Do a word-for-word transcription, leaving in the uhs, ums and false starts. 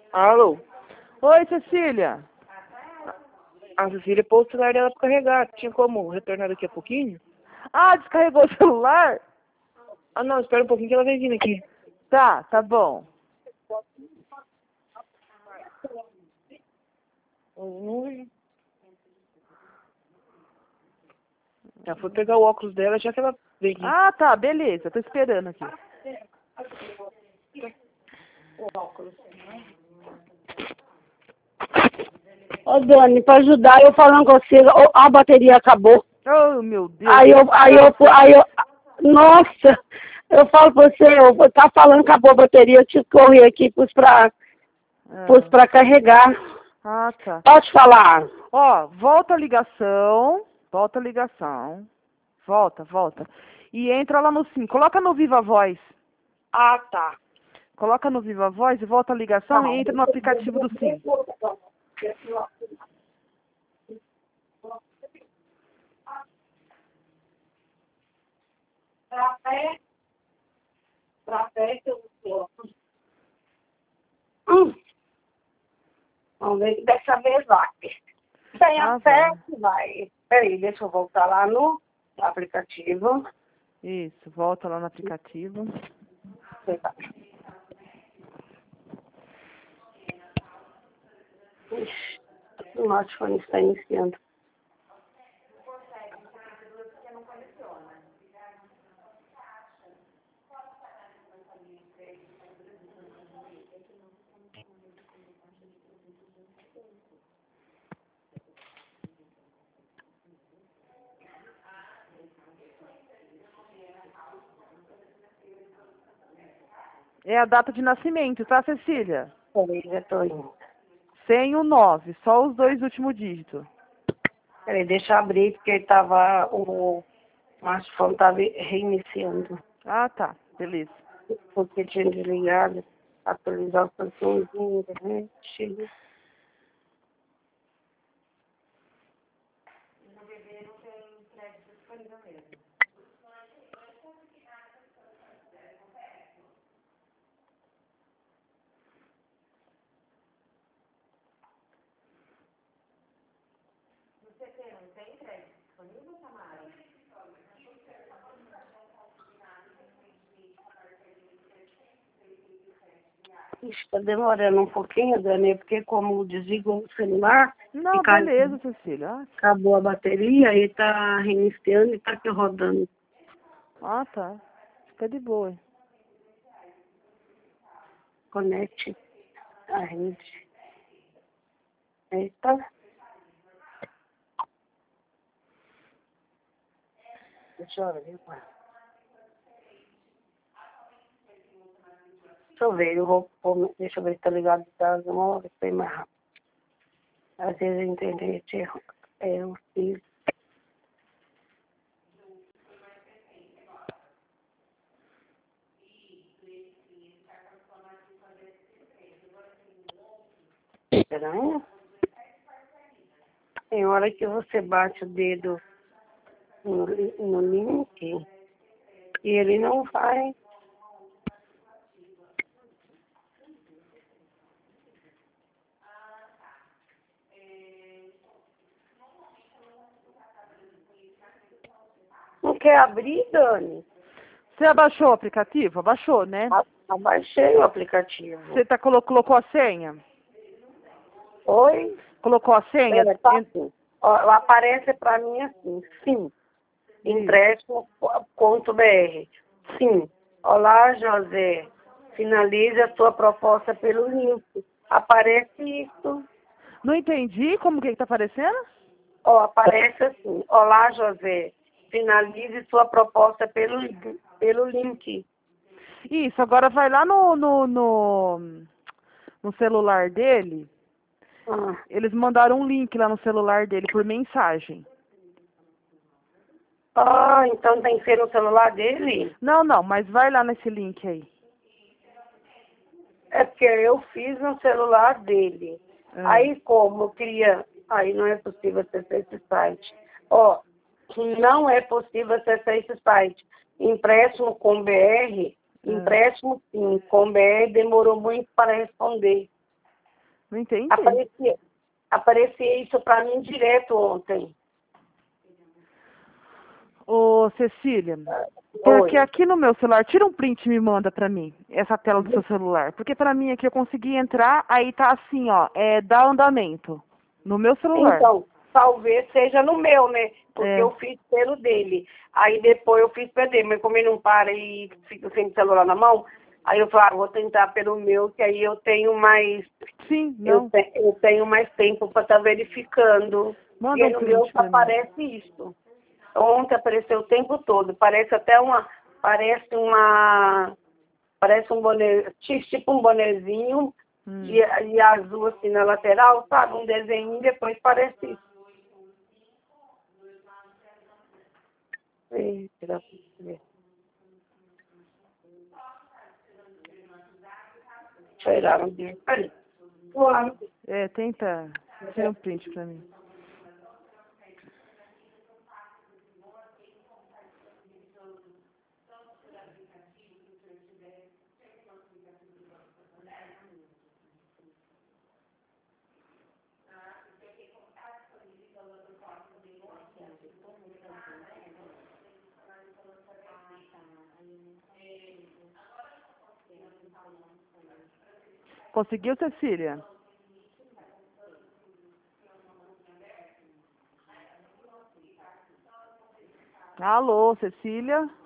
Alô? Oi, Cecília. A Cecília pôs o celular dela pra carregar. Tinha como retornar daqui a pouquinho? Ah, descarregou o celular? Ah, não, espera um pouquinho que ela vai vindo aqui. Tá, tá bom. Ela foi pegar o óculos dela já que ela veio aqui. Ah, tá, beleza. Tô esperando aqui. Ô, Dani, pra ajudar eu falando com você, ô, a bateria acabou. Oh, meu Deus. Aí eu, aí eu, aí eu, nossa, eu falo pra você, eu vou tá falando que acabou a bateria, eu tive que correr aqui, pus pra, pus Ah, pra carregar. ah, tá. Pode falar. Ó, volta a ligação. Volta a ligação. Volta, volta. E entra lá no sim. Coloca no Viva Voz. Ah, tá. Coloca no Viva Voz e volta a ligação e entra no aplicativo do sim. Pra pé, pra pé que eu vou. Hum. Vamos ver que dessa vez vai. Sem Ah, a pé, vai. vai. Peraí, deixa eu voltar lá no aplicativo. Isso, volta lá no aplicativo. Ixi, o smartphone está iniciando. É a data de nascimento, tá, Cecília? Peraí, já tô indo. Sem o nove, só os dois últimos dígitos. Peraí, deixa eu abrir, porque tava, o smartphone estava reiniciando. Ah, tá. Beleza. Porque tinha desligado, atualizar o cartãozinho, internet. Ixi, tá demorando um pouquinho, Dani, porque como desligou o celular, Não, fica- beleza, Cecília. Ah, acabou a bateria e tá reiniciando e tá aqui rodando. ah, tá. Fica de boa. Conecte a rede. Eita. Deixa eu ver, pai. Deixa eu ver, eu vou, vou- deixa eu ver se tá ligado, tá? Vamos ver se foi mais rápido. Às vezes a internet é, é o fio. Estranho. Tem hora que você bate o dedo no, no link e ele não vai. Não quer abrir, Dani? Você abaixou o aplicativo? Abaixou, né? A- Abaixei o aplicativo. Você tá, colo colocou a senha? Oi? Colocou a senha? Pera, tá En- assim. Ó, aparece para mim assim, sim, empréstimo ponto br. Sim. Olá, José. Finalize a sua proposta pelo link. Aparece isso. Não entendi como que tá aparecendo? Ó, aparece assim. Olá, José. Finalize sua proposta pelo, pelo link. Isso, agora vai lá no, no, no, no celular dele. Ah, Eles mandaram um link lá no celular dele por mensagem. ah, então tem que ser no celular dele? Não, não, mas vai lá nesse link aí. É porque eu fiz no celular dele. Ah. Aí como eu queria... Aí não é possível acessar esse site. Ó, não é possível acessar esse site. Empréstimo com B R, Ah. empréstimo sim, com B R demorou muito para responder. Não entendi. Aparecia, aparecia isso para mim direto ontem. Ô, Cecília, porque Oi. aqui no meu celular, tira um print e me manda pra mim, essa tela do seu celular. Porque pra mim aqui eu consegui entrar, aí tá assim, ó, é, dá andamento. No meu celular. Então, talvez seja no meu, né? Porque É. eu fiz pelo dele. Aí depois eu fiz pelo dele, mas como ele não para e fica sem o celular na mão, aí eu falei, ah, vou tentar pelo meu, que aí eu tenho mais, Sim, eu, não. te- eu tenho mais tempo para estar verificando. Manda E aí um no meu print só pra mim. aparece isso. Ontem apareceu o tempo todo. Parece até uma, parece uma, parece um boné, ti- tipo um bonezinho Hum. de, de azul assim na lateral, sabe? Um desenho e depois parece isso. Eita, dá pra ver. Tiraram dele. Peraí. Claro. É, tenta, tira um print pra mim. Conseguiu, Cecília? Alô, Cecília?